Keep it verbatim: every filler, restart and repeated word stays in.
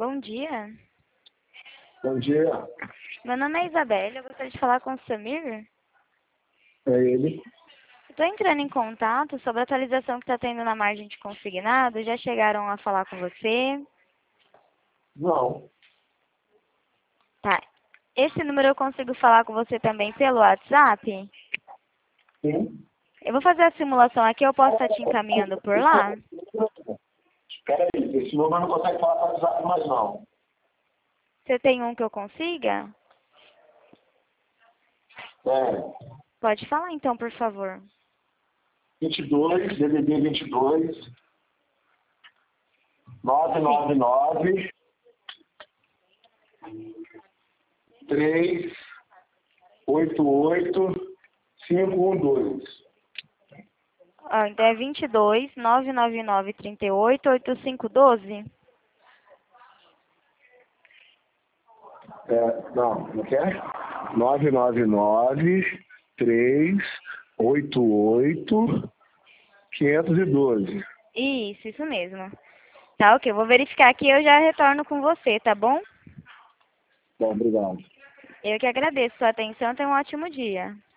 Bom dia. Bom dia. Meu nome é Isabelle, eu gostaria de falar com o Samir. É ele? Estou entrando em contato sobre a atualização que está tendo na margem de consignado. Já chegaram a falar com você? Não. Tá. Esse número eu consigo falar com você também pelo WhatsApp? Sim. Eu vou fazer a simulação aqui, eu posso estar te encaminhando por lá? Espera aí, esse número não consegue falar com o WhatsApp mais não. Você tem um que eu consiga? É. Pode falar então, por favor. vinte e dois, D D D vinte e dois, nove nove nove, três oito oito, cinco um dois. Ó, então é vinte e dois, nove nove nove, trinta e oito, oitenta e cinco, doze? É, não, não quer? nove nove nove, três oito oito, quinhentos e doze. Isso, isso mesmo. Tá, ok. Eu vou verificar aqui e eu já retorno com você, tá bom? Bom, obrigado. Eu que agradeço sua atenção. Tenha um ótimo dia.